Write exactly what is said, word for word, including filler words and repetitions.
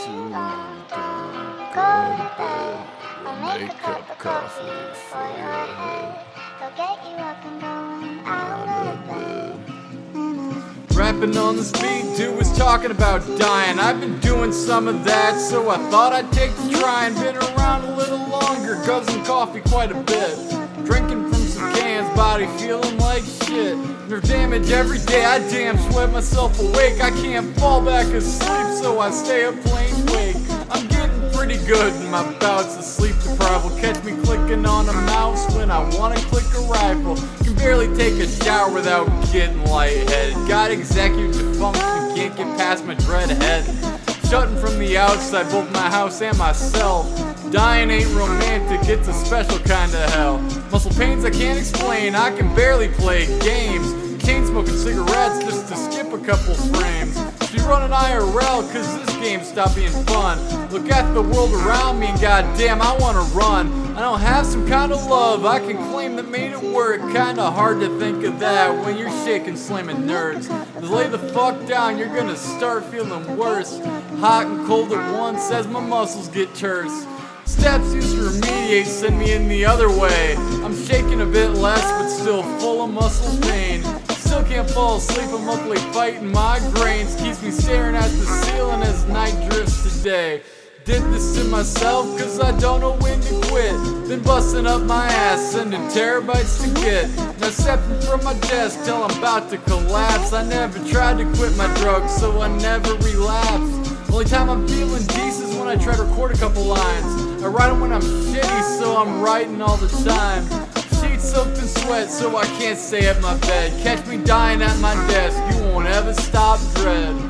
soon don't go to bed. I'll make a cup of coffee for your head. They'll get you up and going out of bed. Rapping on this beat, dude was talking about dying. I've been doing some of that, so I thought I'd take the try. And been around a little longer, guzzling coffee quite a bit. Drinking from some cans, body feeling like shit. Nerve damage every day, I damn sweat myself awake. I can't fall back asleep, so I stay up plain wake. I'm getting pretty good in my bouts of sleep deprived. Will catch me clicking on a mouse when I wanna click a rifle. Can barely take a shower without getting lightheaded. Got executive dysfunction, can't get past my dread head. Shutting from the outside, both my house and myself. Dying ain't romantic, it's a special kind of hell. Muscle pains I can't explain, I can barely play games. Chain smoking cigarettes just to skip a couple frames. She running I R L cause this game stopped being fun. Look at the world around me and goddamn I wanna run. I don't have some kind of love I can claim that made it work. Kinda hard to think of that when you're shaking slamming nerds. Just lay the fuck down, you're gonna start feeling worse. Hot and cold at once as my muscles get terse. Steps used to remediate, send me in the other way. I'm shaking a bit less, but still full of muscle pain. Still can't fall asleep, I'm luckily fighting migraines. Keeps me staring at the ceiling as night drifts to day. Did this to myself, cause I don't know when to quit. Been busting up my ass, sending terabytes to get. Now stepping from my desk till I'm about to collapse. I never tried to quit my drugs, so I never relapsed. Only time I'm feeling decent is when I try to record a couple lines. I write them when I'm shitty, so I'm writing all the time. Sheets soaked in sweat, so I can't stay at my bed. Catch me dying at my desk, you won't ever stop dread.